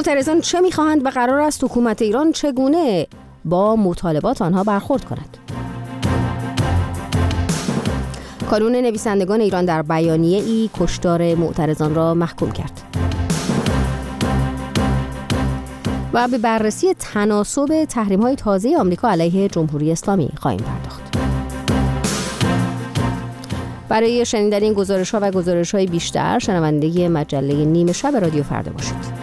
معترضان چه می‌خواهند و قرار است حکومت ایران چگونه با مطالبات آنها برخورد کند؟ کانون نویسندگان ایران در بیانیه‌ای کشتار معترضان را محکوم کرد. و به بررسی تناسب تحریم‌های تازه آمریکا علیه جمهوری اسلامی خواهیم پرداخت. برای شنیدن این گزارش‌ها و گزارش‌های بیشتر شنونده مجله نیمه شب رادیو فردا باشید.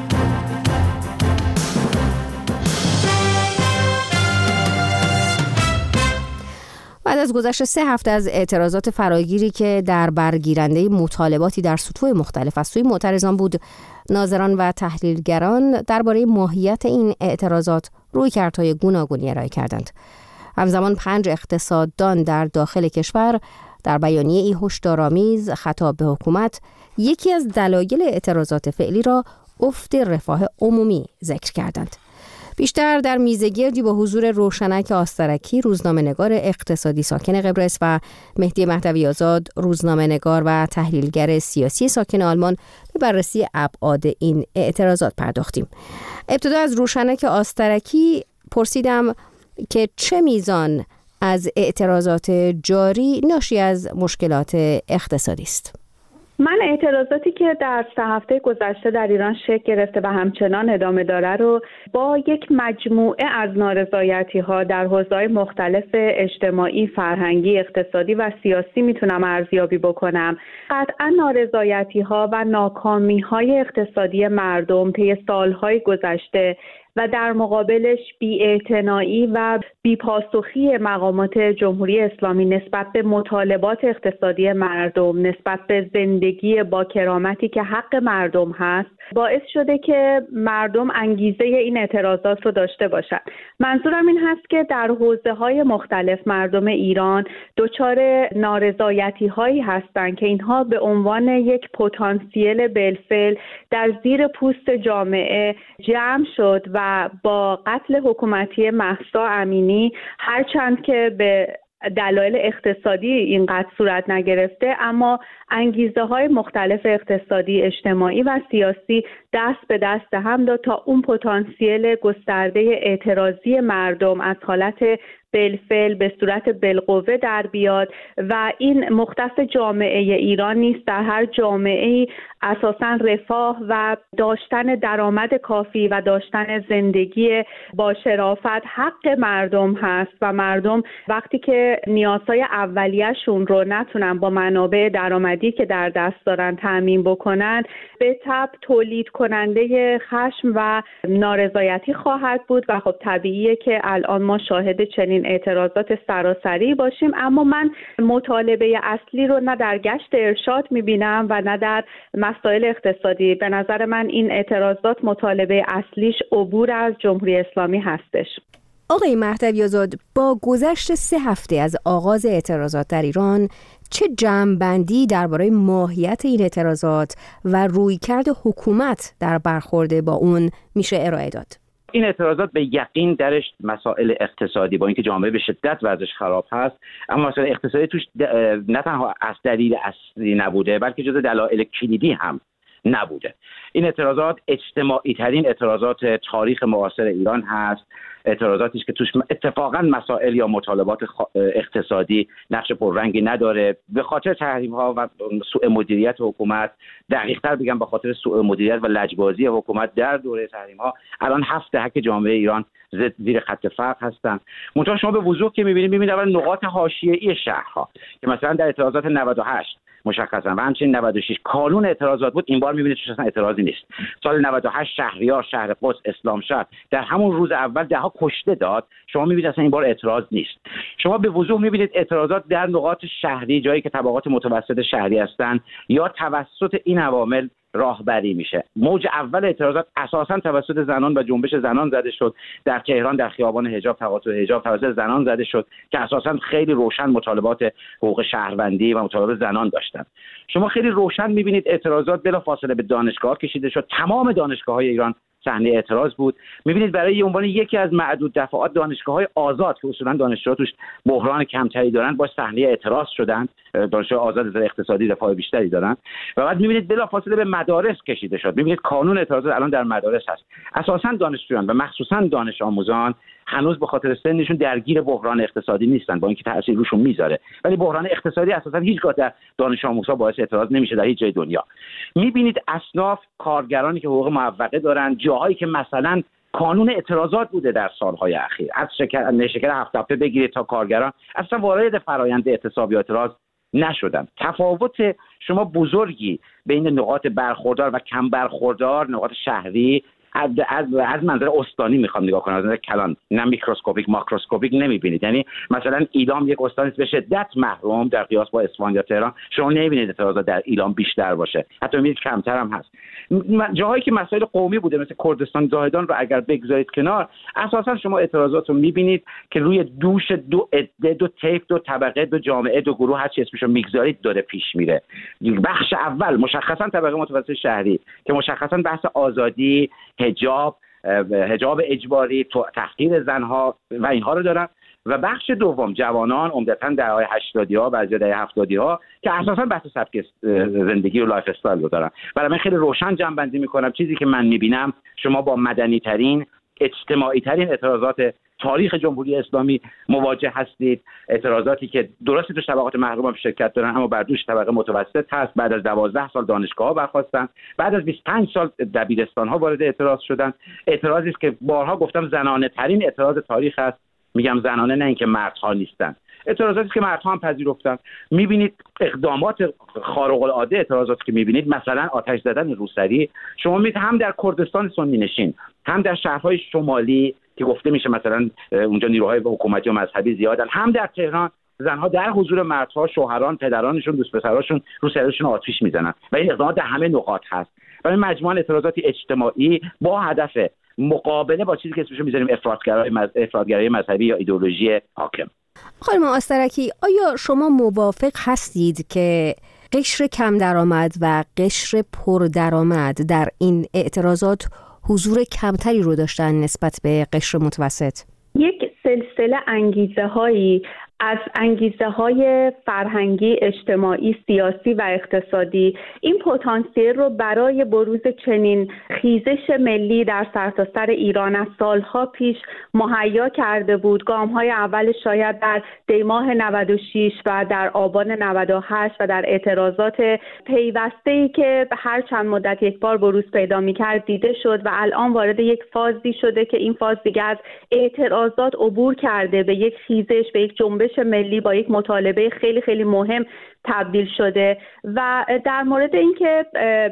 بعد از گذشت 3 هفته از اعتراضات فراگیری که در برگیرنده مطالباتی در سطوح مختلف از سوی معترضان بود، ناظران و تحلیلگران درباره ماهیت این اعتراضات رویکردهای گوناگونی ارائه کردند. همزمان 5 اقتصاددان در داخل کشور در بیانیه‌ای هشدارآمیز خطاب به حکومت یکی از دلایل اعتراضات فعلی را افت رفاه عمومی ذکر کردند. بیشتر در میزگردی با حضور روشنک آسترکی، روزنامه‌نگار اقتصادی ساکن قبرس، و مهدی مهدوی آزاد، روزنامه‌نگار و تحلیلگر سیاسی ساکن آلمان، به بررسی ابعاد این اعتراضات پرداختیم. ابتدا از روشنک آسترکی پرسیدم که چه میزان از اعتراضات جاری ناشی از مشکلات اقتصادی است. من اعتراضاتی که در 3 هفته گذشته در ایران شکل گرفته و همچنان ادامه داره رو با یک مجموعه از نارضایتی‌ها در حوزه‌های مختلف اجتماعی، فرهنگی، اقتصادی و سیاسی میتونم ارزیابی بکنم. قطعاً نارضایتی‌ها و ناکامی‌های اقتصادی مردم طی سال‌های گذشته و در مقابلش بی‌اعتنایی و بی‌پاسخی مقامات جمهوری اسلامی نسبت به مطالبات اقتصادی مردم، نسبت به زندگی با کرامتی که حق مردم هست، باعث شده که مردم انگیزه این اعتراضات رو داشته باشند. منظورم این هست که در حوزه‌های مختلف مردم ایران دچار نارضایتی‌هایی هستند که اینها به عنوان یک پتانسیل بالفعل در زیر پوست جامعه جمع شد و با قتل حکومتی مهسا امینی، هرچند که به دلایل اقتصادی این قتل صورت نگرفته، اما انگیزه های مختلف اقتصادی، اجتماعی و سیاسی دست به دست هم داد تا اون پتانسیل گسترده اعتراضی مردم از حالت بالفعل به صورت بالقوه در بیاد و این مختص جامعه ایران نیست. در هر جامعه‌ای اساساً رفاه و داشتن درآمد کافی و داشتن زندگی با شرافت حق مردم هست و مردم وقتی که نیازهای اولیه‌شون رو نتونن با منابع درآمدی که در دست دارن تامین بکنن، به تبع تولید کننده خشم و نارضایتی خواهد بود و خب طبیعیه که الان ما شاهد چنین اعتراضات سراسری باشیم. اما من مطالبه اصلی رو نه در گشت ارشاد می‌بینم و نه در مسائل اقتصادی. به نظر من این اعتراضات مطالبه اصلیش عبور از جمهوری اسلامی هستش. آقای مهدوی آزاد، با گذشت 3 هفته از آغاز اعتراضات در ایران چه جمع‌بندی درباره ماهیت این اعتراضات و رویکرد حکومت در برخورد با اون میشه ارائه داد؟ این اعتراضات به یقین درش مسائل اقتصادی، با اینکه جامعه به شدت وضعش خراب هست، اما مسائل اقتصادی توش نه تنها از دلیل اصلی نبوده بلکه جزو دلایل کلیدی هم نبوده. این اعتراضات اجتماعی ترین اعتراضات تاریخ معاصر ایران هست. اعتراضاتی است که توش اتفاقا مسائل یا مطالبات اقتصادی نقش پررنگی نداره. به خاطر تحریم‌ها و سوء مدیریت حکومت، دقیق‌تر بگم به خاطر سوء مدیریت و لجبازی حکومت در دوره تحریم‌ها، الان 7 دهه که جامعه ایران زیر خط فقر هستن. منتها شما به وضوح که می‌بینید اول نقاط حاشیه‌ای شهرها که مثلا در اعتراضات 98 مشخصا و همچنین 96 کانون اعتراضات بود، این بار می‌بینید که اصلا اعتراضی نیست. سال 98 شهریار، شهر قدس، اسلامشهر در همون روز اول ده‌ها کشته داد. شما می‌بینید اصلا این بار اعتراض نیست. شما به وضوح می‌بینید اعتراضات در نقاط شهری، جایی که طبقات متوسط شهری هستند، یا توسط این عوامل راهبری میشه. موج اول اعتراضات اساساً توسط زنان و جنبش زنان زده شد. در تهران در خیابان حجاب توسط زنان زده شد که اساساً خیلی روشن مطالبات حقوق شهروندی و مطالبات زنان داشتن. شما خیلی روشن می‌بینید اعتراضات بلافاصله به دانشگاه کشیده شد. تمام دانشگاه‌های ایران صحنه اعتراض بود. می‌بینید برای عنوان یکی از معدود دفعات دانشگاه‌های آزاد که اصولاً دانشجوها توش بحران کمتری دارن با صحنه اعتراض شدن، دانشگاه آزاد اقتصادی رفاه بیشتری دارن و بعد می‌بینید بلافاصله به مدارس کشیده شد. می‌بینید قانون اعتراضات الان در مدارس هست. اساساً دانشجویان و مخصوصاً دانش آموزان هنوز به خاطر سنشون درگیر بحران اقتصادی نیستن، با اینکه تاثیر روشون میذاره، ولی بحران اقتصادی اساساً هیچگاه در دانش آموزها باعث اعتراض نمیشه در هیچ جای دنیا. می‌بینید اصناف کارگرانی که حقوق موقته دارن، جاهایی که مثلا قانون اعتراضات بوده در سالهای اخیر، از شکر 7 تپه بگیرید تا کارگران اصلا وارد فرآیند اعتصاب یا اعتراض نشدن. تفاوت شما بزرگی بین نقاط برخوردار و کم برخوردار، نقاط شهری از منظر استانی میخوام نگاه کنم، از منظر کلان، نه میکروسکوپیک ماکروسکوپیک نمیبینید. یعنی مثلا ایلام یک استانی است به شدت محروم در قیاس با اصفهان یا تهران، شما نمیبینید اعتراضات در ایلام بیشتر باشه، حتی میبینید کمتر هم هست. جاهایی که مسائل قومی بوده مثل کردستان زاهدان رو اگر بگذارید کنار، اساسا شما اعتراضات رو میبینید که روی دوش دو عده، دو طیف، دو طبقه، دو جامعه، دو گروه، هر چی اسمشو میگذارید داره پیش میره. بخش اول مشخصا طبقه متوسط شهری که مشخصا بحث آزادی، حجاب اجباری، تحقیر زنها و اینها رو دارن، و بخش دوم جوانان عمدتاً دهه‌های 80ها بعضی دهه 70ها که اساساً بحث سبک زندگی و لایف استایل رو دارن. برای من خیلی روشن جمع‌بندی می‌کنم چیزی که من می‌بینم، شما با مدنی‌ترین، اجتماعی‌ترین اعتراضات تاریخ جمهوری اسلامی مواجه هستید. اعتراضاتی که درسته تو طبقات محروم هم شرکت دارن، اما بر دوش طبقه متوسط هست. بعد از 12 سال دانشگاه‌ها برخاستن، بعد از 25 سال دبیرستان‌ها وارد اعتراض شدن. اعتراضی است که بارها گفتم زنانه ترین اعتراض تاریخ است. میگم زنانه، نه اینکه مردها نیستن. اعتراضاتی که مردها هم پذیرفتن. می‌بینید اقدامات خارق‌العاده اعتراضاتی که می‌بینید، مثلا آتش زدن روسری، شما می‌بینید هم در کردستان سنی نشین، هم در شهرهای شمالی که گفته میشه مثلا اونجا نیروهای حکومتی و مذهبی زیادن، هم در تهران زنها در حضور مردها، شوهران، پدرانشون، دوست پسراشون رو سرشون آتش میزنن و این اقدامات در همه نقاط هست. برای مجموعه اعتراضاتی اجتماعی با هدف مقابله با چیزی که اسمش می‌ذاریم افراطگرایی مذهبی یا ایدئولوژی حاکم. خانم آسترکی، آیا شما موافق هستید که قشر کم درآمد و قشر پر درآمد در این اعتراضات حضور کمتری رو داشتن نسبت به قشر متوسط؟ یک سلسله انگیزه‌هایی از انگیزه‌های فرهنگی، اجتماعی، سیاسی و اقتصادی این پتانسیل رو برای بروز چنین خیزش ملی در سرتاسر ایران از سالها پیش مهیا کرده بود. گام‌های اول شاید در دیماه 96 و در آبان 98 و در اعتراضات پیوسته‌ای که هر چند مدت یک بار بروز پیدا می‌کرد دیده شد و الان وارد یک فازی شده که این فاز دیگه از اعتراضات عبور کرده به یک خیزش، به یک جنبش ملی با یک مطالبه خیلی خیلی مهم تبدیل شده. و در مورد اینکه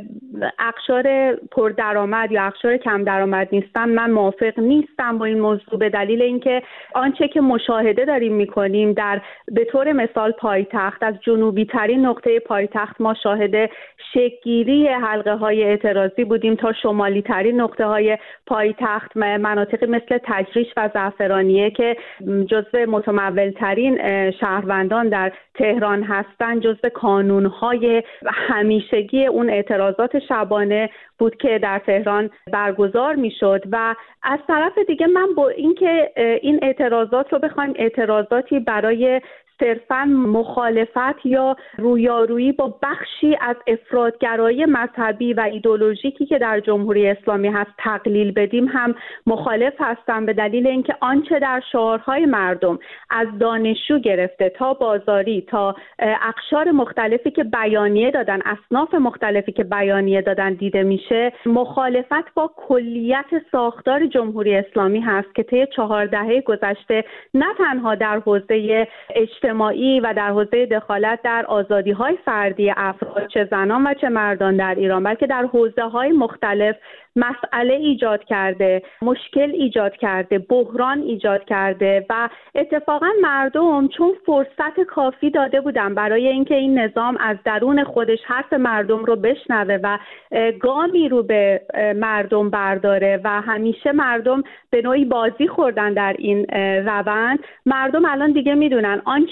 اقشار پردرآمد یا اقشار کم درآمد نیستن، من موافق نیستم با این موضوع، به دلیل اینکه آنچه که مشاهده داریم می‌کنیم در به طور مثال پایتخت، از جنوبی ترین نقطه پایتخت ما شاهد شکل‌گیری حلقه‌های اعتراضی بودیم تا شمالی ترین نقطه‌های پایتخت، مناطقی مثل تجریش و زعفرانیه که جزو متمول‌ترین شهروندان در تهران هستند، جزو کانون‌های همیشگی اون اعتراضات شبانه بود که در تهران برگزار می‌شد. و از طرف دیگه من با اینکه این اعتراضات رو بخوایم اعتراضاتی برای صرفاً مخالفت یا رویارویی با بخشی از افراطگرایی مذهبی و ایدئولوژیکی که در جمهوری اسلامی هست تقلیل بدیم هم مخالف هستم، به دلیل اینکه آنچه در شعارهای مردم از دانشجو گرفته تا بازاری تا اقشار مختلفی که بیانیه دادن، اصناف مختلفی که بیانیه دادن دیده میشه، مخالفت با کلیت ساختار جمهوری اسلامی هست که طی 4 دهه گذشته نه تنها در حوزه اجتماعی و در حوزه دخالت در آزادی‌های فردی افراد، چه زنان و چه مردان در ایران، بلکه در حوزه‌های مختلف مسئله ایجاد کرده، مشکل ایجاد کرده، بحران ایجاد کرده. و اتفاقا مردم چون فرصت کافی داده بودن برای اینکه این نظام از درون خودش حرف مردم رو بشنوه و گامی رو به مردم برداره و همیشه مردم به نوعی بازی خوردن در این روند، مردم الان دیگه میدونن آنچه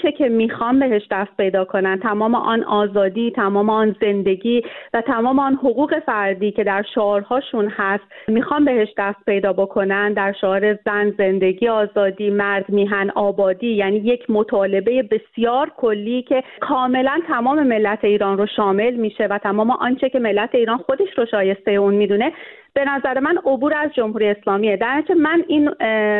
آنچه که میخوان بهش دست پیدا کنن، تمام آن آزادی، تمام آن زندگی و تمام آن حقوق فردی که در شعارهاشون هست میخوان بهش دست پیدا بکنن. در شعار زن، زندگی، آزادی، مرد، میهن، آبادی، یعنی یک مطالبه بسیار کلی که کاملا تمام ملت ایران رو شامل میشه و تمام آنچه که ملت ایران خودش رو شایسته اون میدونه. به نظر من عبور از جمهوری اسلامیه. در نتیجه من این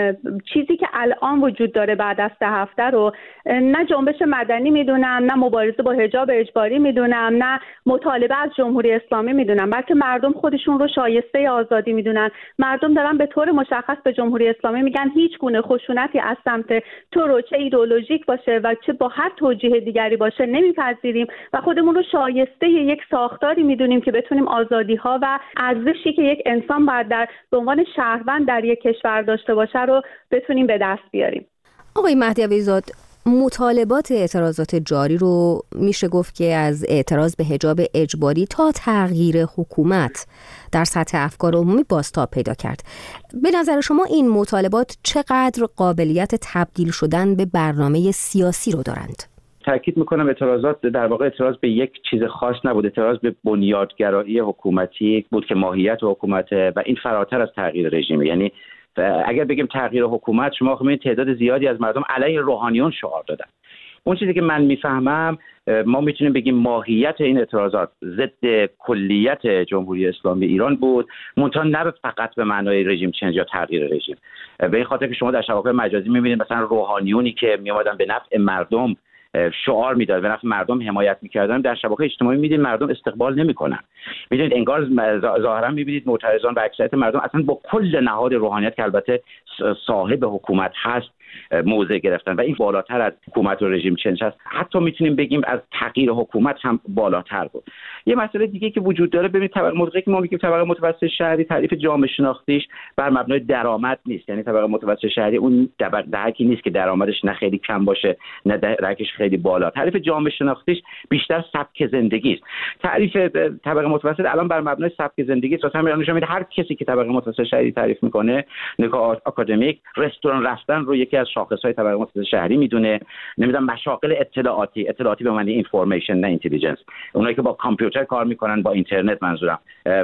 چیزی که الان وجود داره بعد از 3 هفته رو نه جنبش مدنی میدونم، نه مبارزه با حجاب اجباری میدونم، نه مطالبه از جمهوری اسلامی میدونم، بلکه مردم خودشون رو شایسته آزادی میدونن. مردم دارن به طور مشخص به جمهوری اسلامی میگن هیچ گونه خشونتی از سمت تو رو، چه ایدئولوژیک باشه و چه با هر توجیه دیگری باشه، نمیپذیریم و خودمون رو شایسته یک ساختاری میدونیم که بتونیم آزادی ها و ارزشی که یک انسان باید به عنوان شهروند در یک کشور داشته باشه رو بتونیم به دست بیاریم. آقای مهدی عویزاد، مطالبات اعتراضات جاری رو میشه گفت که از اعتراض به حجاب اجباری تا تغییر حکومت در سطح افکار عمومی بازتاب پیدا کرد. به نظر شما این مطالبات چقدر قابلیت تبدیل شدن به برنامه سیاسی رو دارند؟ تأکید میکنم اعتراضات در واقع اعتراض به یک چیز خاص نبود، اعتراض به بنیادگرایی حکومتی بود که ماهیت حکومت و این فراتر از تغییر رژیم. یعنی اگر بگیم تغییر حکومت، شما خب تعداد زیادی از مردم علیه روحانیون شعار دادن. اون چیزی که من میفهمم، ما میتونیم بگیم ماهیت این اعتراضات ضد کلیت جمهوری اسلامی ایران بود، منتها نه فقط به معنای رژیم چنج یا تغییر رژیم. به این خاطر که شما در شبکه‌های مجازی میبینید مثلا روحانیونی که میومدن به نفع مردم شعار میداد، به نفع مردم حمایت میکردن، در شبکه اجتماعی میدید مردم استقبال نمیکنن. میدونید انگار ظاهرا میبینید معترضان و اکثریت مردم اصلا با کل نهاد روحانیت که البته صاحب حکومت هست موضع گرفتن و این بالاتر از حکومت و رژیم چنج هست، حتی میتونیم بگیم از تغییر حکومت هم بالاتر بود. یه مسئله دیگه که وجود داره، ببینید طبقه که ما میگیم طبقه متوسط شهری، تعریف جامعه شناختیش بر مبنای درآمد نیست. یعنی طبقه متوسط شهری اون دهکی نیست که درآمدش نه خیلی کم باشه نه دهکش خیلی بالا. تعریف جامعه شناختیش بیشتر سبک زندگی است. تعریف طبقه متوسط الان بر مبنای سبک زندگی است. مثلا نشون میده هر کسی که طبقه متوسط شهری تعریف میکنه، نگاه آکادمیک، رستوران رفتن رو یکی از شاخص‌های طبقه متوسط شهری میدونه. نمیدونم مشاغل اطلاعاتی به معنی اینفورمیشن نه اینتلیجنس، اونایی که با کامپیوتر کار میکنن، با اینترنت منظورم،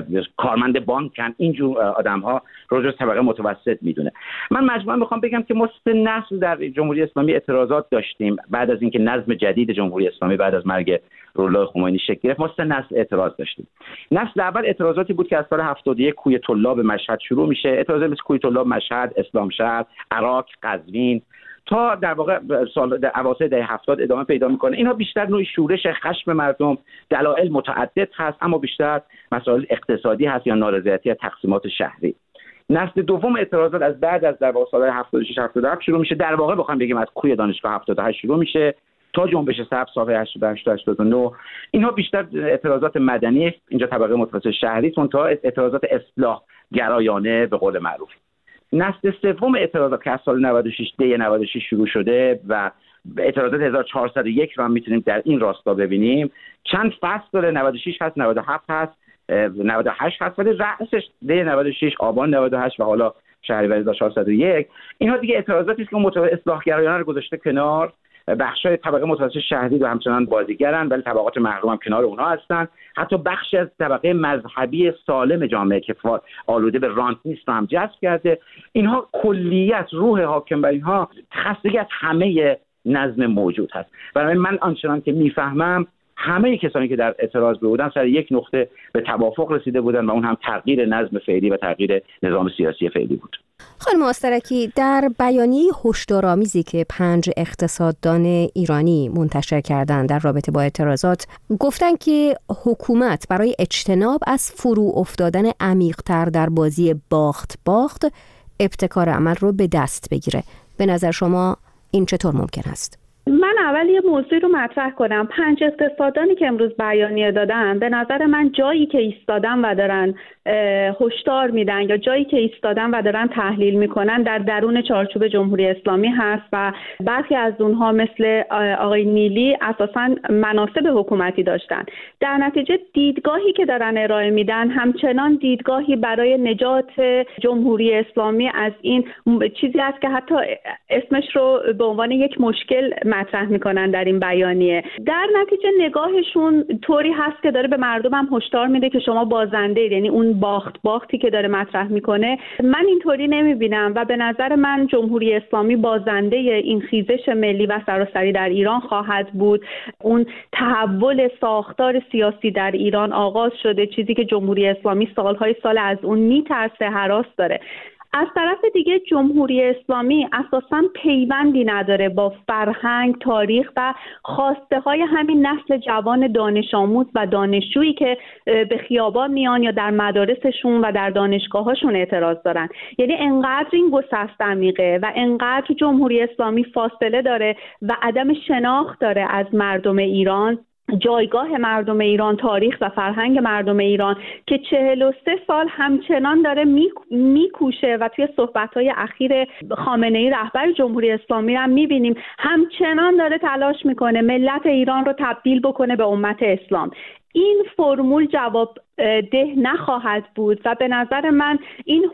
کارمند بانکن، اینجور آدم‌ها رو جز طبقه متوسط میدونه. من مجموعاً میخوام بگم که ما 3 نسل در جمهوری اسلامی اعتراضات داشتیم. بعد از اینکه نظم جدید جمهوری اسلامی بعد از مرگ روح‌الله خمینی شکل گرفت، ما 3 نسل اعتراض داشتیم. نسل اول اعتراضاتی بود که از سال 71 کوی طلاب مشهد شروع میشه، اعتراضات مثل کوی طلاب مشهد، اسلامشهر، عراق، قزوین، تا در واقع سال اواسط دهه 70 ادامه پیدا میکنه. اینها بیشتر نوعی شورش خشم مردم، دلایل متعدد هست، اما بیشتر مسائل اقتصادی هست یا نارضایتی از تقسیمات شهری. نسل دوم اعتراضات از بعد از در واقع سال 76 77 شروع میشه. در واقع بخوام بگیم از کوی دانشگاه 78 شروع میشه تا جنبش سبز سال 88 تا 89. اینها بیشتر اعتراضات مدنی است. اینجا طبقه متوسط شهری است، تا اعتراضات اصلاح گرایانه به قول معروف. نسل سوم اعتراضات که از سال 96 شروع شده و اعتراضات 1401 رو هم میتونیم در این راستا ببینیم. چند فصل داره، 96 هست، 97 هست، 98 هست، ولی رأسش ده 96 آبان 98 و حالا شهریور 1401. اینها دیگه اعتراضاتی است که اصلاح گرایانه رو گذاشته کنار. بخشای طبقه متوسط شهری رو همچنان بازیگرن، ولی طبقات محروم هم کنار اونها هستن. حتی بخشی از طبقه مذهبی سالم جامعه که آلوده به رانت نیست رو هم جذب کرده. اینها کلیت روح حاکم بر اینها خستگی از همه نظم موجود هست. برای من آنچنان که میفهمم همه کسانی که در اعتراض بودن سر یک نقطه به توافق رسیده بودن و اون هم تغییر نظم فعلی و تغییر نظام سیاسی فعلی بود. خانم آسترکی، در بیانیه هشدارآمیزی که 5 اقتصاددان ایرانی منتشر کردند در رابطه با اعتراضات، گفتن که حکومت برای اجتناب از فرو افتادن عمیق‌تر در بازی باخت ابتکار عمل رو به دست بگیره. به نظر شما این چطور ممکن است؟ من اول یه موضوع رو مطرح کنم. 5 اقتصاددانی که امروز بیانیه دادن، به نظر من جایی که ایستادن و دارن هشدار میدن یا جایی که ایستادن و دارن تحلیل میکنن در درون چارچوب جمهوری اسلامی هست و برخی از اونها مثل آقای نیلی اساساً مناصب حکومتی داشتن. در نتیجه دیدگاهی که دارن ارائه میدن همچنان دیدگاهی برای نجات جمهوری اسلامی از این چیزی است که حتی اسمش رو به عنوان یک مشکل مطرح میکنن در این بیانیه. در نتیجه نگاهشون طوری هست که داره به مردم هم هشدار میده که شما بازنده اید، یعنی اون باختی که داره مطرح میکنه من اینطوری نمیبینم و به نظر من جمهوری اسلامی بازنده این خیزش ملی و سراسری در ایران خواهد بود. اون تحول ساختار سیاسی در ایران آغاز شده، چیزی که جمهوری اسلامی سالهای سال از اون میترسه، هراس داره. از طرف دیگه جمهوری اسلامی اساساً پیوندی نداره با فرهنگ، تاریخ و خواسته های همین نسل جوان دانش آموز و دانشجویی که به خیابان میان یا در مدارسشون و در دانشگاهاشون اعتراض دارن. یعنی انقدر این گسست عمیقه و انقدر جمهوری اسلامی فاصله داره و عدم شناخت داره از مردم ایران، جایگاه مردم ایران، تاریخ و فرهنگ مردم ایران، که 43 سال همچنان داره میکوشه و توی صحبت‌های اخیر خامنه‌ای رهبر جمهوری اسلامی هم می‌بینیم همچنان داره تلاش میکنه ملت ایران رو تبدیل بکنه به امت اسلام. این فرمول جواب ده نخواهد بود و به نظر من این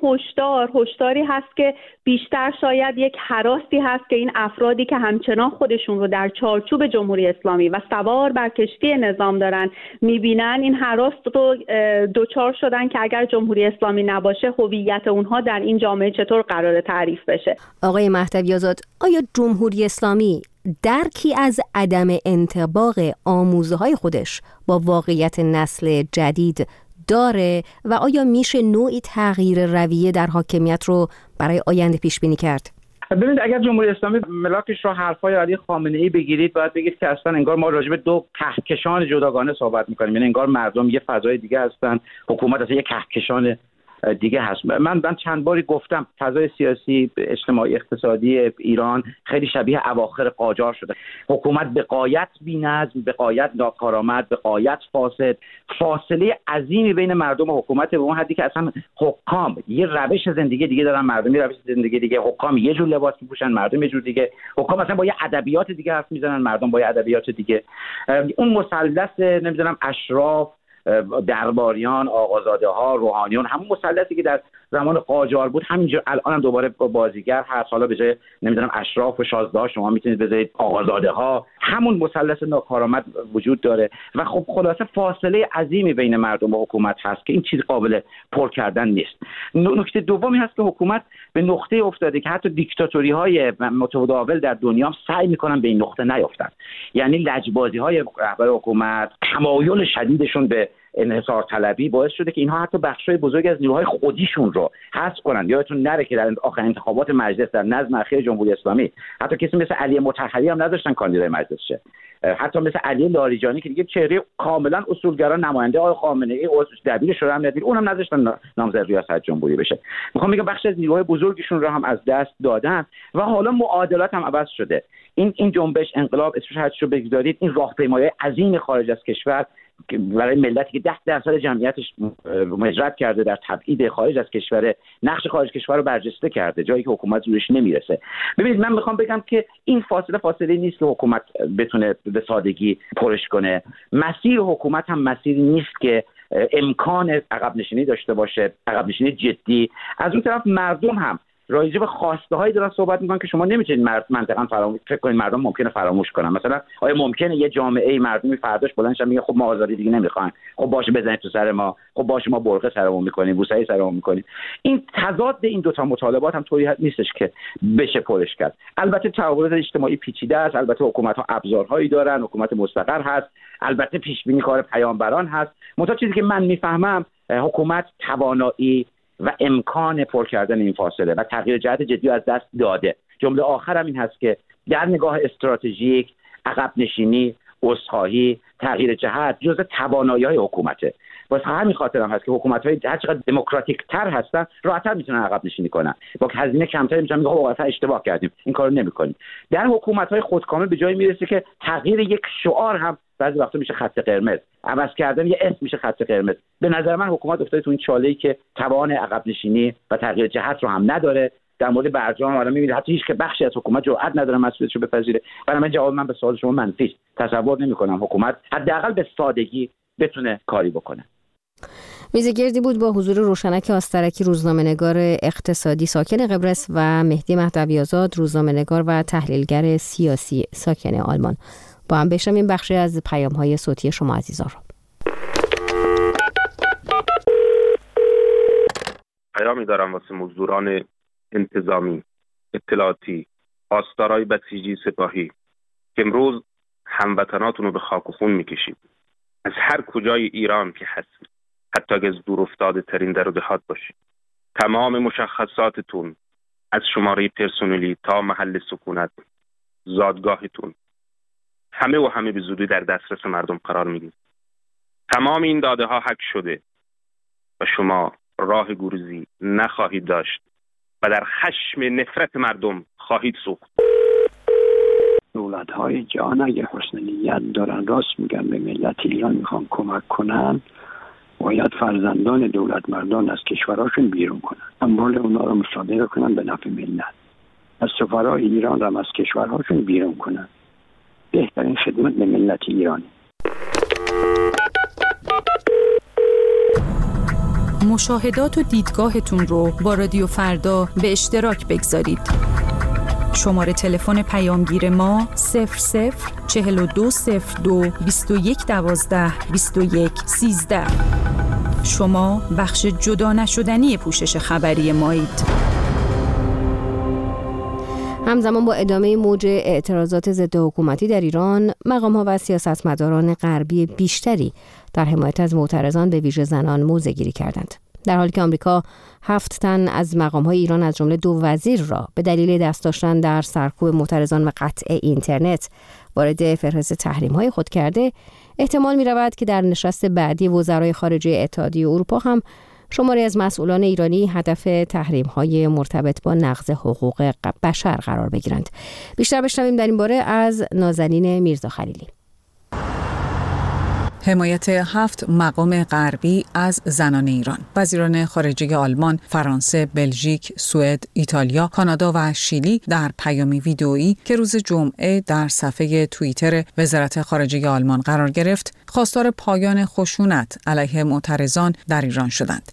هشداری هست که بیشتر شاید یک هراسی هست که این افرادی که همچنان خودشون رو در چارچوب جمهوری اسلامی و سوار بر کشتی نظام دارن میبینن، این هراس رو دوچار شدن که اگر جمهوری اسلامی نباشه هویت اونها در این جامعه چطور قراره تعریف بشه. آقای مهدوی آزاد، آیا جمهوری اسلامی درکی از عدم انطباق آموزه‌های خودش با واقعیت نسل جدید داره و آیا میشه نوعی تغییر رویه در حاکمیت رو برای آینده پیش بینی کرد؟ ببینید، اگر جمهوری اسلامی ملاکش رو حرفای علی خامنه‌ای بگیرید، باید بگید که اصلا انگار ما راجع به دو کهکشان جداگانه صحبت می‌کنیم. یعنی انگار مردم یه فضای دیگه هستن، حکومت اصلا یه کهکشان دیگه هست. من چند باری گفتم فضای سیاسی، اجتماعی، اقتصادی ایران خیلی شبیه اواخر قاجار شده. حکومت به غایت بی‌نظم، به غایت ناکارآمد، به غایت فاسد، فاصله عظیمی بین مردم و حکومت به اون حدی که اصلا حکام یه روش زندگی دیگه دارن، مردم یه روش زندگی دیگه، حکام یه جور لباس می‌پوشن، مردم یه جور دیگه، حکام اصلا با یه ادبیات دیگه حرف میزنن، مردم با یه ادبیات دیگه. اون مثلث نمیدونم اشراف، درباریان، آقازاده‌ها، روحانیون، همون مثلثی که در زمان قاجار بود همینجور الان هم دوباره بازیگر هست. حالا به جای نمیدونم اشراف و شازده‌ها شما میتونید بذارید آقازاده‌ها. همون مثلث ناکارآمد وجود داره و خب خلاصه فاصله عظیمی بین مردم و حکومت هست که این چیز قابل پر کردن نیست. نکته دومی هست که حکومت به نقطه افتاده که حتی دیکتاتوری‌های متداول در دنیا هم سعی می‌کنن به این نقطه نیفتن. یعنی لجبازی‌های رهبر حکومت، تمایل شدیدشون به انحصار طلبی باعث شده که اینها حتی بخشای بزرگی از نیروهای خودیشون رو حذف کنن. یادتون نره که در آخرین انتخابات مجلس در نظم اخیر جمهوری اسلامی حتی کسی مثل علی مطهری هم نذاشتن کاندیدای مجلس شه، حتی مثل علی لاریجانی که دیگه چهره کاملا اصولگرا، نماینده آقای خامنه‌ای، دبیر شورای امنیتی، اونم نذاشتن نامزد ریاست جمهوری بشه. میخوام بگم بخش از نیروهای بزرگشون رو هم از دست دادن و حالا معادلات هم عوض شده. این جنبش، انقلاب، اسمش هرچی رو بگذارید، این راهپیمایی عظیم خارج از کشور برای ملتی که 10% جمعیتش مهاجرت کرده در تبعید خارج از کشور، نقش خارج کشور رو برجسته کرده، جایی که حکومت روش نمیرسه. ببینید، من میخوام بگم که این فاصله نیست که حکومت بتونه به سادگی پرش کنه. مسیر حکومت هم مسیری نیست که امکان عقب نشینی داشته باشه، عقب نشینی جدی. از اون طرف مردم هم راجع به خواسته هایی دارن صحبت میکنن که شما نمیتونید منطقاً فکر کنید مردم ممکنه فراموش کنن. مثلا آیا ممکنه یه جامعه مردمی فرداش بلند شن میگه خب ما آزادی دیگه نمیخوایم، خب باشه بزنید تو سر ما، خب باشه ما برقه سرمون میکنیم، بوسه‌ای سرمون میکنیم. این تضاد این دو تا مطالبات هم طوری نیستش که بشه پرش کرد. البته تحولات اجتماعی پیچیده است، البته حکومت‌ها ابزارهایی دارن، حکومت مستقر هست، البته پیش بینی کار پیامبران هست. منتها چیزی که من میفهمم حکومت توانایی و امکان پر کردن این فاصله و تغییر جهت جدی از دست داده. جمله آخرم این هست که در نگاه استراتژیک عقب نشینی، عذرخواهی، تغییر جهت جزء توانایی‌های حکومته. واسه همین خاطر هم هست که حکومت‌های هر چقدر دموکراتیک تر هستن راحت‌تر میتونن عقب نشینی کنن، با هزینه کمتری میتونن میگن واقعا اشتباه کردیم، این کارو نمی‌کنیم. در حکومت‌های خودکامه به جایی میرسه که تغییر یک شعار هم بعضی وقتا میشه خط قرمز، عوض کردن یه اسم میشه خط قرمز. به نظر من حکومت افتاده تو این چاله‌ای که توان عقب نشینی و تغییر جهت رو هم نداره. در مورد برجام الان می‌بینید حتی هیچ که بخشی از حکومت جرئت نداره مسئولیتش رو بپذیره. برای جواب من به سوال شما منفی است. تصور نمی‌کنم حکومت حداقل به سادگی بتونه کاری بکنه. میزگردی بود با حضور روشنک آسترکی، روزنامه‌نگار اقتصادی ساکن قبرس، و مهدی مهدوی آزاد، روزنامه‌نگار و تحلیلگر سیاسی ساکن آلمان. با هم بشنویم بخشی از پیام‌های صوتی شما عزیزان را. پیامی دارم واسه مزدوران انتظامی، اطلاعاتی، پاسدارای بسیجی، سپاهی که امروز هموطناتون رو به خاک و خون میکشید. از هر کجای ایران که هستید، حتی اگه از دور افتاده ترین در و دهات باشید، تمام مشخصاتتون از شماره پرسنلی تا محل سکونت، زادگاهتون، همه به زودی در دسترس مردم قرار میگیرید. تمام این داده ها حک شده و شما راه گریزی نخواهید داشت و در خشم نفرت مردم خواهید سوخت. دولت‌های جهان اگه حسن نیت دارن، راست میگن، به ملت ایران میخوان کمک کنن، باید فرزندان دولت مردان از کشورهاشون بیرون کنن، اموال اونا رو مصادره کنن به نفع ملت. از سفرای ایران رو از کشورهاشون بیرون کنن. بهترین خدمت به ملت ایرانی. مشاهدات و دیدگاهتون رو با رادیو فردا به اشتراک بگذارید. شماره تلفن پیامگیر ما 004202 2112 2113. شما بخش جدا نشدنی پوشش خبری مایید. همزمان با ادامه موج اعتراضات ضد حکومتی در ایران، مقام‌ها و سیاستمداران غربی بیشتری در حمایت از معترضان به ویژه زنان موضع‌گیری کردند. در حالی که آمریکا 7 تن از مقام‌های ایران از جمله 2 وزیر را به دلیل دست داشتن در سرکوب معترضان و قطع اینترنت وارد فهرست تحریم‌های خود کرده، احتمال می‌رود که در نشست بعدی وزرای خارجه اتحادیه اروپا هم شماری از مسئولان ایرانی هدف تحریم‌های مرتبط با نقض حقوق بشر قرار بگیرند. بیشتر بشنویم در این باره از نازنین میرزا خلیلی. حمایت 7 مقام غربی از زنان ایران. وزیران خارجه آلمان، فرانسه، بلژیک، سوئد، ایتالیا، کانادا و شیلی در پیامی ویدئویی که روز جمعه در صفحه توییتر وزارت خارجه آلمان قرار گرفت، خواستار پایان خشونت علیه معترضان در ایران شدند.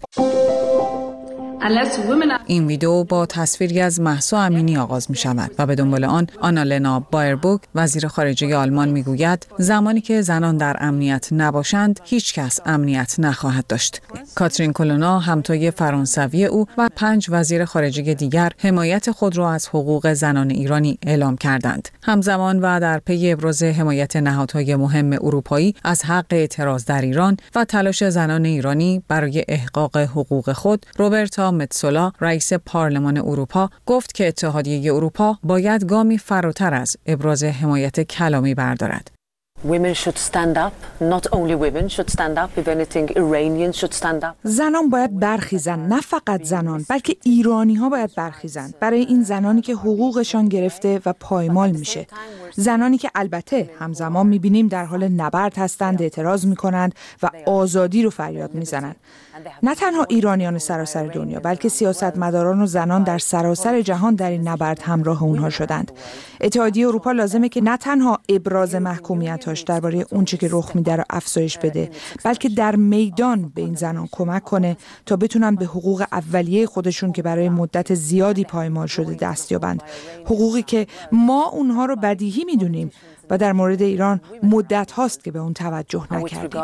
این ویدیو با تصویری از مهسا امینی آغاز می شود و به دنبال آن آنالنا بایربوک، وزیر خارجه آلمان، می گوید زمانی که زنان در امنیت نباشند هیچ کس امنیت نخواهد داشت. کاترین کولونا، همتای فرانسوی او، و 5 وزیر خارجه دیگر حمایت خود را از حقوق زنان ایرانی اعلام کردند. همزمان و در پی ابراز حمایت نهادهای مهم اروپایی از حق اعتراض در ایران و تلاش زنان ایرانی برای احقاق حقوق خود، روبرتا متسولا، رئیس پارلمان اروپا، گفت که اتحادیه اروپا باید گامی فراتر از ابراز حمایت کلامی بردارد. زنان باید برخیزن، نه فقط زنان، بلکه ایرانی‌ها باید برخیزن برای این زنانی که حقوقشان گرفته و پایمال میشه. زنانی که البته همزمان می‌بینیم در حال نبرد هستند، اعتراض می‌کنند و آزادی رو فریاد می‌زنند. نه تنها ایرانیان سراسر دنیا، بلکه سیاستمداران و زنان در سراسر جهان در این نبرد همراه اونها شدند. اتحادیه اروپا لازمه که نه تنها ابراز محکومیتاش درباره اونچه که رخ میده رو افزایش بده، بلکه در میدان به این زنان کمک کنه تا بتونن به حقوق اولیه خودشون که برای مدت زیادی پایمال شده دست یابند. حقوقی که ما اونها رو بدیهی میدونیم و در مورد ایران مدت هاست که به اون توجه نکردیم.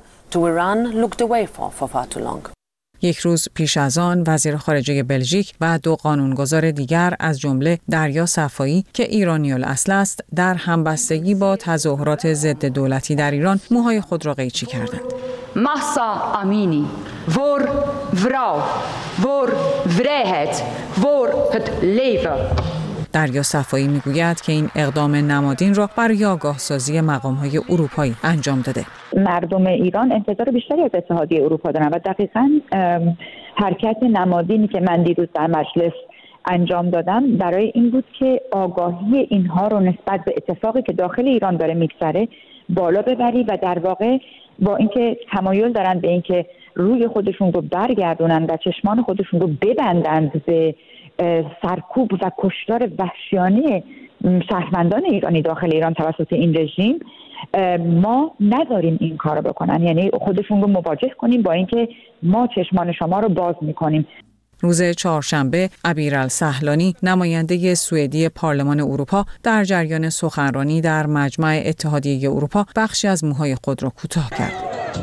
یک روز پیش از آن، وزیر خارجه بلژیک و 2 قانونگذار دیگر از جمله دریا صفایی که ایرانی الاصل است، در همبستگی با تظاهرات ضد دولتی در ایران موهای خود را قیچی کردند. مهسا امینی، voor vrouw, voor vrijheid, voor het leven. دریا صفایی میگوید که این اقدام نمادین را برای آگاهسازی مقام‌های اروپایی انجام داده. مردم ایران انتظار بیشتری از اتحادیه اروپا دارن و دقیقاً حرکت نمادینی که من دیروز در مجلس انجام دادم برای این بود که آگاهی اینها رو نسبت به اتفاقی که داخل ایران داره میگذره بالا ببری و در واقع با اینکه تمایل دارن به اینکه روی خودشون رو برگردونن و چشمان خودشون رو ببندند به سرکوب و کشتار وحشیانه شهروندان ایرانی داخل ایران توسط این رژیم، ما نذاریم این کارو بکنن، یعنی خودشون رو مواجه کنیم با اینکه ما چشمان شما رو باز میکنیم. روز چهارشنبه عبیرالسهلانی نماینده سوئدی پارلمان اروپا در جریان سخنرانی در مجمع اتحادیه اروپا بخشی از موهای خود را کوتاه کرد.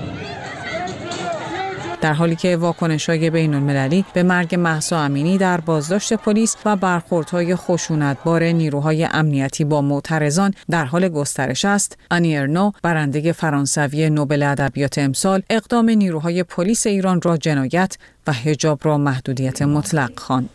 در حالی که واکنش‌های بین‌المللی به مرگ مهسا امینی در بازداشت پلیس و برخوردهای خشونتبار نیروهای امنیتی با معترضان در حال گسترش است، آنی ارنو، برنده فرانسوی نوبل ادبیات امسال، اقدام نیروهای پلیس ایران را جنایت و حجاب را محدودیت مطلق خواند.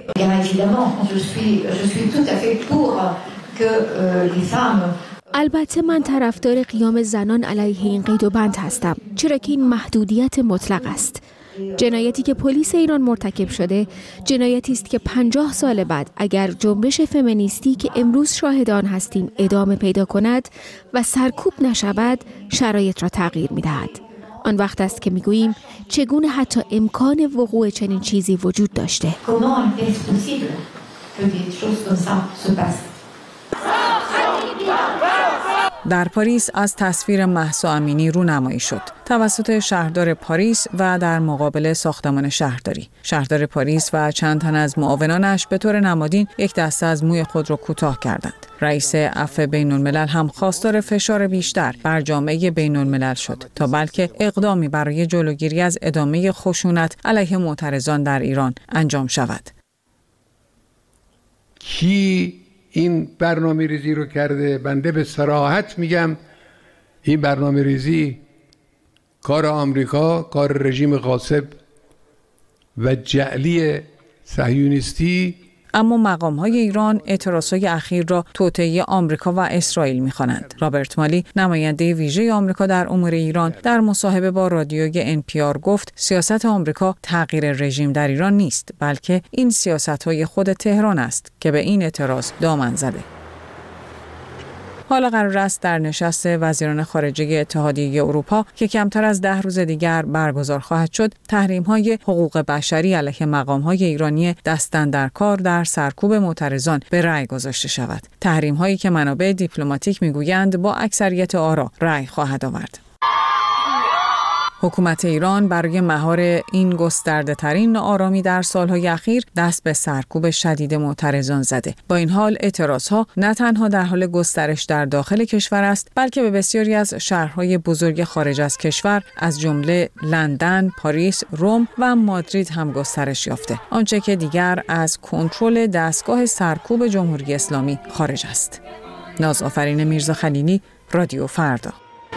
البته من طرفدار قیام زنان علیه این قید و بند هستم، چرا که این محدودیت مطلق است. جنایتی که پلیس ایران مرتکب شده جنایتی است که 50 سال بعد اگر جنبش فمینیستی که امروز شاهدان هستیم ادامه پیدا کند و سرکوب نشود، شرایط را تغییر می‌دهد. آن وقت است که می‌گوییم چگونه حتی امکان وقوع چنین چیزی وجود داشته. در پاریس از تصویر مهسا امینی رونمایی شد توسط شهردار پاریس و در مقابل ساختمان شهرداری. شهردار پاریس و چند تن از معاونانش به طور نمادین یک دسته از موی خود را کوتاه کردند. رئیس عفو بین‌الملل هم خواستار فشار بیشتر بر جامعه بین‌الملل شد تا بلکه اقدامی برای جلوگیری از ادامه خشونت علیه معترضان در ایران انجام شود. کی این برنامه ریزی رو کرده؟ بنده به صراحت میگم این برنامه ریزی کار آمریکا، کار رژیم غاصب و جعلی صهیونیستی. اما مقام‌های ایران اعتراضهای اخیر را توطئه آمریکا و اسرائیل می‌خوانند. رابرت مالی، نماینده ویژه آمریکا در امور ایران، در مصاحبه با رادیوی NPR گفت سیاست آمریکا تغییر رژیم در ایران نیست، بلکه این سیاست‌های خود تهران است که به این اعتراض دامن زده. حالا قرار است در نشست وزیران خارجه اتحادیه اروپا که کمتر از 10 روز دیگر برگزار خواهد شد، تحریم‌های حقوق بشری علیه مقام‌های ایرانی دست‌اندرکار در سرکوب معترضان به رأی گذاشته شود. تحریم‌هایی که منابع دیپلماتیک می‌گویند با اکثریت آرا رأی خواهد آورد. حکومت ایران برای مهار این گسترده‌ترین ناآرامی در سالهای اخیر دست به سرکوب شدید معترضان زده. با این حال اعتراضها نه تنها در حال گسترش در داخل کشور است، بلکه به بسیاری از شهرهای بزرگ خارج از کشور از جمله لندن، پاریس، روم و مادرید هم گسترش یافته. آنچه که دیگر از کنترل دستگاه سرکوب جمهوری اسلامی خارج است. نازآفرین میرزا خلیلی، رادیو فردا.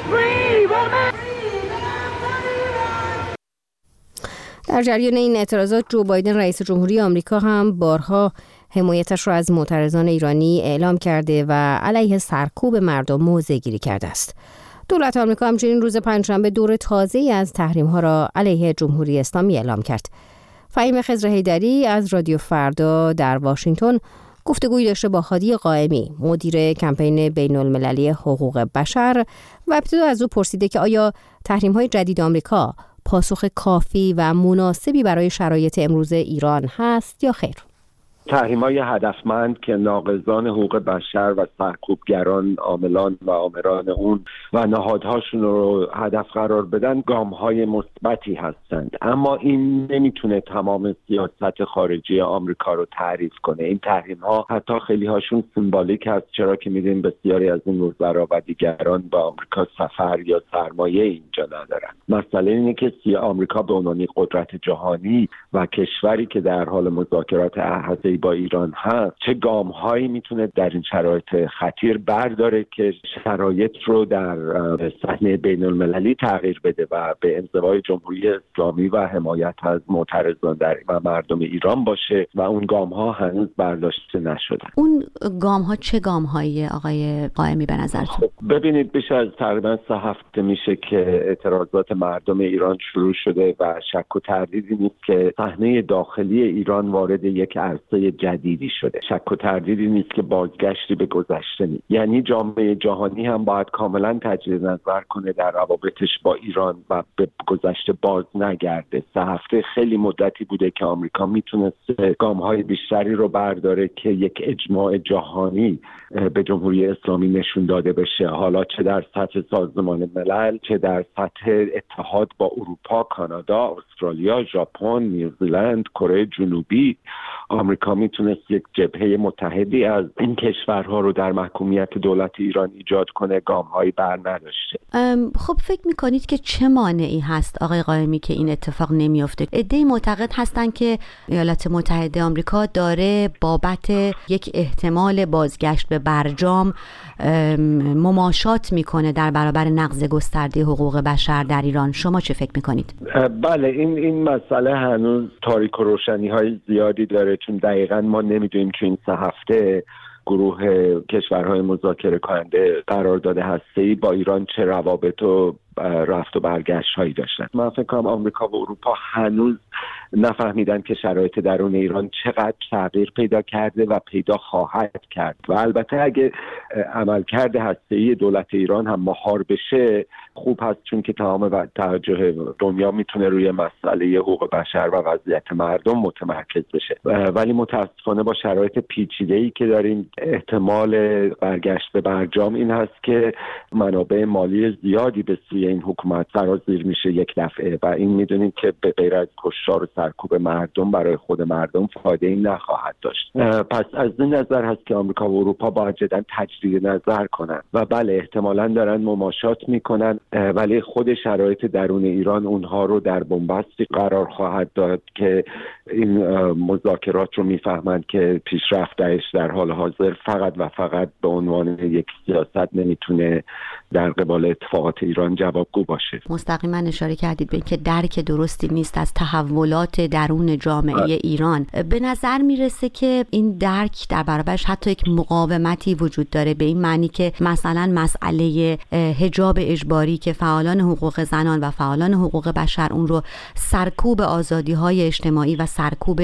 در جریان این اعتراضات جو بایدن رئیس جمهوری آمریکا هم بارها حمایتش را از معترضان ایرانی اعلام کرده و علیه سرکوب مردم موضع‌گیری کرده است. دولت آمریکا همچنین روز پنجشنبه دور تازه‌ای از تحریم‌ها را علیه جمهوری اسلامی اعلام کرد. فهیم خضر حیدری از رادیو فردا در واشنگتن گفتگویی داشته با هادی قائمی، مدیر کمپین بین‌المللی حقوق بشر، و ابتدا از او پرسیده که آیا تحریم‌های جدید آمریکا پاسخ کافی و مناسبی برای شرایط امروز ایران هست یا خیر؟ تحریم‌های هدفمند که ناقضان حقوق بشر و سرکوبگران، عاملان و آمران اون و نهادهاشون رو هدف قرار بدن گام‌های مثبتی هستند، اما این نمیتونه تمام سیاست خارجی آمریکا رو تعریف کنه. این تحریم‌ها حتی خیلی هاشون سیمبولیک هست، چرا که می‌دونیم بسیاری از این وزرا و دیگران با آمریکا سفر یا سرمایه اینجا ندارن. مسئله اینه که آمریکا به عنوان قدرت جهانی و کشوری که در حال مذاکرات هسته‌ای با ایران هست، چه گام‌هایی میتونه در این شرایط خطیر برداره که شرایط رو در صحنه بین‌المللی تغییر بده و به انزوای جمهوری اسلامی و حمایت از معترضان و مردم ایران باشه و اون گام‌ها هنوز برداشته نشدن. اون گام‌ها چه گام‌هایی آقای قائمی به نظرتون؟ ببینید، بیش از تقریبا 3 هفته میشه که اعتراضات مردم ایران شروع شده و شک و تردیدی نیست که صحنه داخلی ایران وارد یک عرصه جدیدی شده. شک و تردیدی نیست که بازگشتی به گذشته نیست. یعنی جامعه جهانی هم باید کاملا تجدید نظر کنه در روابطش با ایران و به گذشته باز نگرده. 3 هفته خیلی مدتی بوده که آمریکا میتونسته گام‌های بیشتری رو برداره که یک اجماع جهانی به جمهوری اسلامی نشون داده بشه، حالا چه در سطح سازمان ملل، چه در سطح اتحاد با اروپا، کانادا، استرالیا، ژاپن، نیوزیلند، کره جنوبی. آمریکا میتونست یک جبهه متحدی از این کشورها رو در محکومیت دولت ایران ایجاد کنه، گام‌هایی بر نداشته. خب فکر میکنید که چه مانعی هست آقای قائمی که این اتفاق نمیفته؟ عده‌ای معتقد هستن که ایالات متحده آمریکا داره بابت یک احتمال بازگشت به برجام مماشات میکنه در برابر نقض گسترده حقوق بشر در ایران. شما چه فکر میکنید؟ بله، این مسئله هنوز تاریک و روشنی‌های زیادی داره، چون دقیقاً ما نمیدونیم که این 3 هفته گروه کشورهای مذاکره کننده قرارداد هسته‌ای با ایران چه روابط و رفت و برگشت هایی داشتن. من فکر کنم آمریکا و اروپا هنوز نفهمیدن که شرایط درون ایران چقدر تغییر پیدا کرده و پیدا خواهد کرد و البته اگه عملکرد هسته‌ای دولت ایران هم مهار بشه خوب هست، چون که تمام توجه دنیا میتونه روی مسئله حقوق بشر و وضعیت مردم متمرکز بشه. ولی متاسفانه با شرایط پیچیده‌ای که داریم احتمال برگشت به برجام این هست که منابع مالی زیادی به سوی این حکومت سرازیر میشه یک دفعه و این میدونیم که به غیر از کشتار و سرکوب مردم برای خود مردم فایده‌ای نخواهد داشت. پس از این نظر هست که آمریکا و اروپا باید جداً تجدید نظر کنن و بله احتمالاً دارن مماشات میکنن، ولی خود شرایط درون ایران اونها رو در بنبستی قرار خواهد داد که این مذاکرات رو میفهمند که پیشرفتش در حال حاضر فقط و فقط به عنوان یک سیاست نمیتونه در قبال اتفاقات ایران جوابگو باشه. مستقیما اشاره کردید به اینکه درک درستی نیست از تحولات درون جامعه ایران. به نظر میرسه که این درک در برابرش حتی یک مقاومتی وجود داره، به این معنی که مثلا مسئله حجاب اجباری که فعالان حقوق زنان و فعالان حقوق بشر اون رو سرکوب آزادی‌های اجتماعی و سرکوب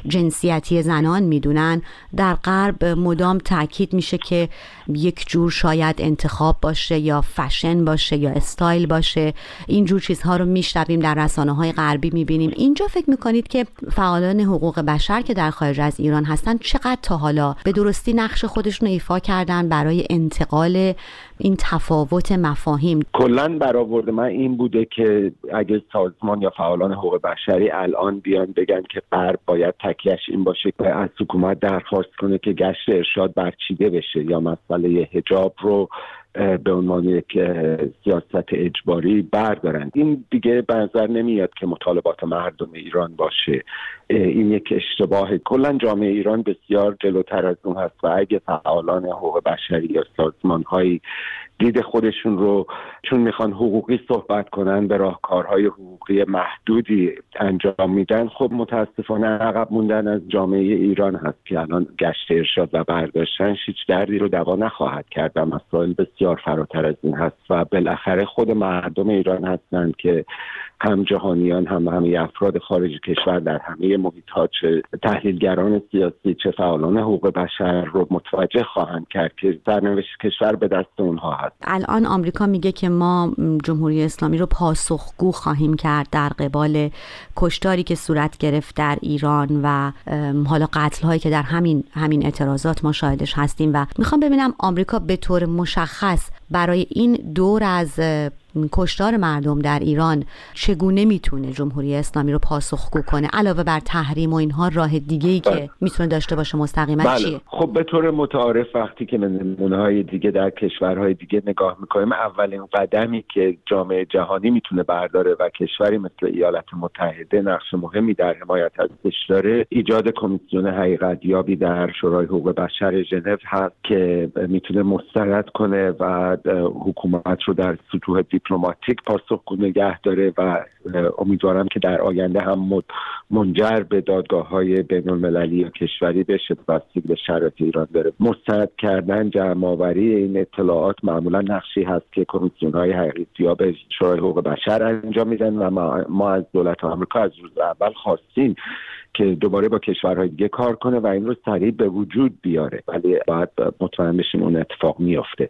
جنسیتی زنان میدونن، در غرب مدام تاکید میشه که یک جور شاید انتخاب باشه یا فشن باشه یا استایل باشه. اینجور چیزها رو میشنویم در رسانه‌های غربی میبینیم. اینجا فکر میکنید که فعالان حقوق بشر که در خارج از ایران هستن چقدر تا حالا به درستی نقش خودشون رو ایفا کردن برای انتقال این تفاوت مفاهیم؟ کلاً برآورد من این بوده که اگه سازمان یا فعالان حقوق بشری الان بیان بگن که غرب باید تکیه‌اش این باشه که از حکومت درخواست کنه که گشت ارشاد برچیده بشه یا مسئله حجاب رو به عنوان یک سیاست اجباری بردارن، این دیگه به نظر نمیاد که مطالبات مردم ایران باشه. این یک اشتباه. کلا جامعه ایران بسیار جلوتر از اون هست و اگه فعالان حقوق بشری یا سازمان‌های دید خودشون رو چون میخوان حقوقی صحبت کنن به راهکارهای حقوقی محدودی انجام میدن، خب متاسفانه عقب موندن از جامعه ایران هست که الان گشت ارشاد و برداشتن هیچ دردی رو دوا نخواهد کرد و مسائل بسیار فراتر از این هست و بالاخره خود مردم ایران هستند که هم جهانیان هم همه افراد خارج کشور در همه محیط‌ها، چه تحلیلگران سیاسی چه فعالان حقوق بشر رو متوجه خواهند کرد که سرنوشت کشور به دست اونها هست. الان آمریکا میگه که ما جمهوری اسلامی رو پاسخگو خواهیم کرد در قبال کشتاری که صورت گرفت در ایران و حالا قتل‌هایی که در همین اعتراضات ما شاهدش هستیم و میخوام ببینم آمریکا به طور مشخص برای این دور از کشتار مردم در ایران چگونه میتونه جمهوری اسلامی رو پاسخگو کنه؟ علاوه بر تحریم و اینها راه دیگه‌ای که میتونه داشته باشه مستقیما چیه؟ خب به طور متعارف وقتی که نمونه‌های دیگه در کشورهای دیگه نگاه میکنیم، اولین قدمی که جامعه جهانی میتونه برداره و کشوری مثل ایالات متحده نقش مهمی در حمایت ازش داره، ایجاد کمیسیون حقیقت‌یابی در شورای حقوق بشر ژنو هست که میتونه مستند کنه و حکومت رو در سطوح دیپلماتیک پاسخگو نگه داره و امیدوارم که در آینده هم منجر به دادگاه‌های بین‌المللی یا کشوری بشه. بستگی به شرایط ایران داره. مستند کردن، جمع‌آوری این اطلاعات معمولا نقشی هست که کمیسیون‌های حقیقت‌یاب شورای حقوق بشر انجام میدن و ما از دولت آمریکا از روز اول خواستیم که دوباره با کشورهای دیگه کار کنه و این رو سریع به وجود بیاره، ولی باید مطمئن بشیم اون اتفاق میفته.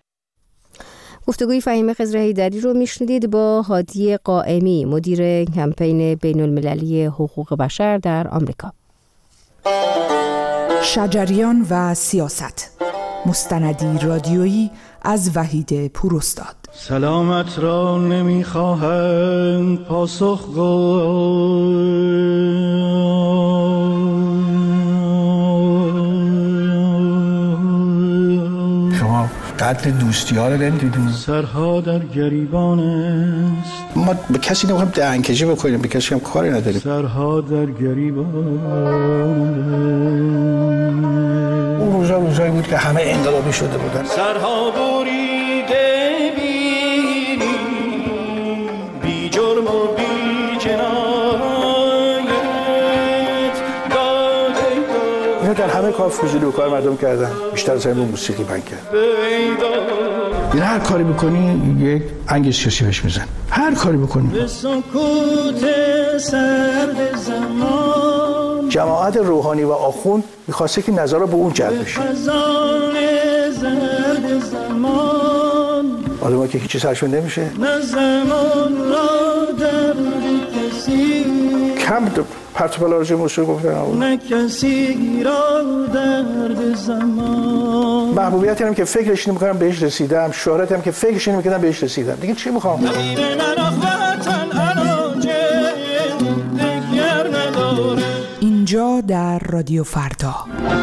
گفتگوی فهیم خضر حیدری رو میشنیدید با هادی قائمی، مدیر کمپین بین‌المللی حقوق بشر در آمریکا. شجریان و سیاست. مستندی رادیویی از وحید پوراستاد. سلامت را نمیخواهند پاسخگو، شما قدر دوستی ها رو نمیدونید. سرها در گریبان است. ما به کسی نمیخوایم دهنکجی بکنیم، به کسی هم کاری نداریم. سرها در گریبان. اون روزایی بود که همه انقلابی شده بودن. سرها بریده بینی بی جرم و بی جنایت اینا در همه کار فضولی و کار مردم کردن، بیشتر از همین موسیقی بند کرد. این هر کاری بکنی یک انگ سیاسی بهش میزن، هر کاری بکنی. به سکوت سرد زمان جماعت روحانی و آخوند میخواسته که نظر رو به اون جلب بشه. آدم که هیچی سرشون نمیشه، کم پرت و پلا راجع به موسیقی گفتن. محبوبیتی هم که فکرش نمی‌کردم بهش رسیدم، شهرتی هم که فکرش نمی‌کردم بهش رسیدم. دیگه چی میخوام؟ اینجا در رادیو فردا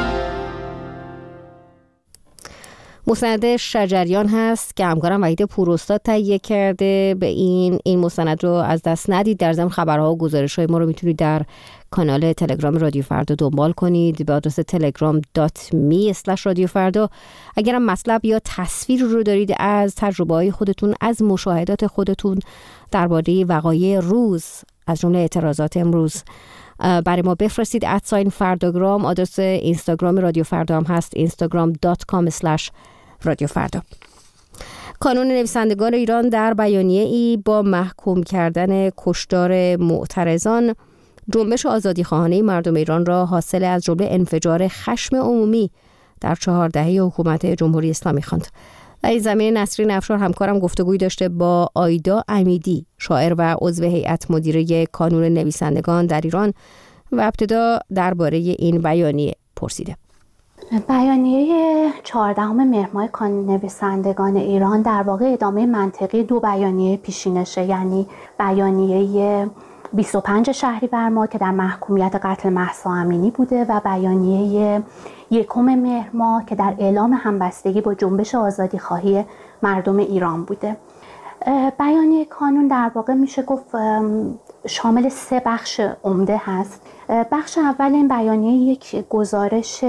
مستند شجریان هست که همکارم وحید پوراستاد تهیه کرده. به این مستند رو از دست ندید. در ضمن خبرها و گزارش‌های ما رو میتونید در کانال تلگرام رادیو فردا دنبال کنید به آدرس telegram.me/رادیوفردا. اگرم مطلب یا تصویر رو دارید از تجربه‌های خودتون، از مشاهدات خودتون درباره وقایع روز، از جمله اعتراضات امروز، برای ما بفرستید. @فرداگرام آدرس اینستاگرام رادیو فردا هم هست، instagram.com/رادیوفردا. کانون نویسندگان ایران در بیانیه‌ای با محکوم کردن کشتار معترضان جنبش آزادیخواهانه مردم ایران را حاصل از جمله انفجار خشم عمومی در 4 دهه حکومت جمهوری اسلامی خواند. در این زمینه نسرین افشار همکارم گفتگویی داشته با آیدا امیدی، شاعر و عضو هیئت مدیره کانون نویسندگان در ایران، و ابتدا درباره این بیانیه پرسیده. بیانیه 14 مهر ماه کانون نویسندگان ایران در واقع ادامه منطقی 2 بیانیه پیشینشه، یعنی بیانیه 25 شهریور ماه که در محکومیت قتل مهسا امینی بوده و بیانیه 1 مهر ماه که در اعلام همبستگی با جنبش آزادیخواهی مردم ایران بوده. بیانیه کانون در واقع میشه گفت شامل 3 بخش عمده هست. بخش اول این بیانیه یک گزارش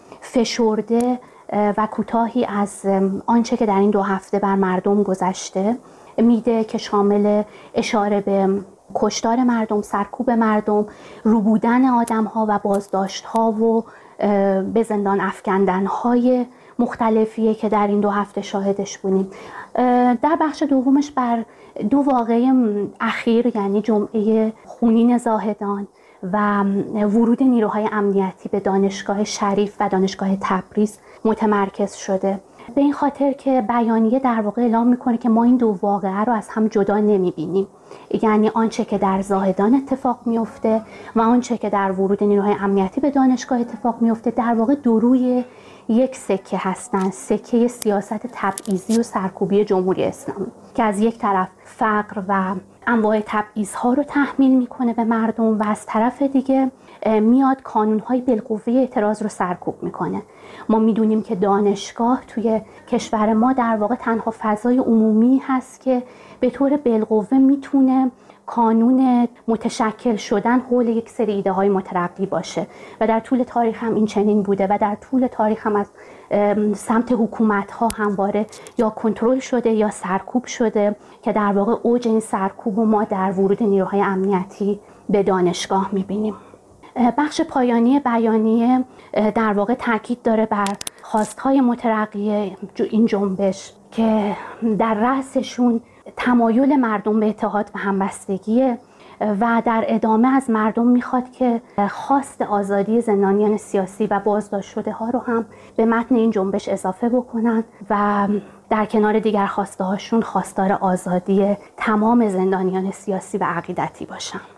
فشرده و کوتاهی از آنچه که در این 2 هفته بر مردم گذشته میده که شامل اشاره به کشتار مردم، سرکوب مردم، روبودن آدم‌ها و بازداشت‌ها و به زندان افکندن‌های مختلفیه که در این 2 هفته شاهدش بودیم. در بخش دومش بر 2 واقعه اخیر، یعنی جمعه خونین زاهدان و ورود نیروهای امنیتی به دانشگاه شریف و دانشگاه تبریز متمرکز شده. به این خاطر که بیانیه در واقع اعلام میکنه که ما این 2 واقعه رو از هم جدا نمیبینیم، یعنی آنچه که در زاهدان اتفاق میفته و آنچه که در ورود نیروهای امنیتی به دانشگاه اتفاق میفته در واقع 2 روی یک سکه هستند، سکه سیاست تبعیضی و سرکوبی جمهوری اسلامی که از یک طرف فقر و انواع تبعیض‌ها رو تحمیل میکنه به مردم و از طرف دیگه میاد کانون‌های بالقوه اعتراض رو سرکوب میکنه. ما میدونیم که دانشگاه توی کشور ما در واقع تنها فضای عمومی هست که به طور بالقوه میتونه کانون متشکل شدن حول یک سری ایده های مترقی باشه و در طول تاریخ هم این چنین بوده و در طول تاریخ هم از سمت حکومت ها همواره یا کنترل شده یا سرکوب شده که در واقع اوج این سرکوب و ما در ورود نیروهای امنیتی به دانشگاه میبینیم. بخش پایانی بیانیه در واقع تاکید داره بر خواستهای مترقی این جنبش که در رأسشون تمایل مردم به اتحاد و همبستگیه و در ادامه از مردم میخواد که خواست آزادی زندانیان سیاسی و بازداشت شده ها رو هم به متن این جنبش اضافه بکنن و در کنار دیگر خواسته هاشون خواستار آزادی تمام زندانیان سیاسی و عقیدتی باشن.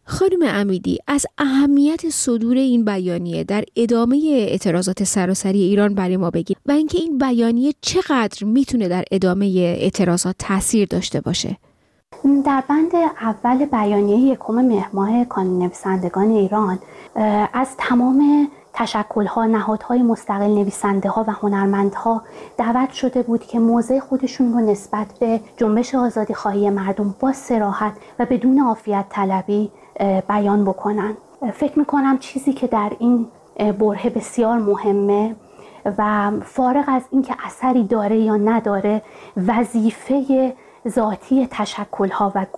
خانم امیدی، از اهمیت صدور این بیانیه در ادامه اعتراضات سراسری ایران برای ما بگید و اینکه این بیانیه چقدر میتونه در ادامه اعتراضات تاثیر داشته باشه. در بند اول بیانیه 1 مهر ماه کانون نویسندگان ایران از تمام تشکل‌ها، نهادهای مستقل، نویسنده‌ها و هنرمندها دعوت شده بود که موضع خودشون رو نسبت به جنبش آزادی‌خواهی مردم با صراحت و بدون عافیت طلبی بیان بکنن. فکر می‌کنم چیزی که در این برهه بسیار مهمه و فارغ از اینکه اثری داره یا نداره، وظیفه ذاتی تشکل‌ها و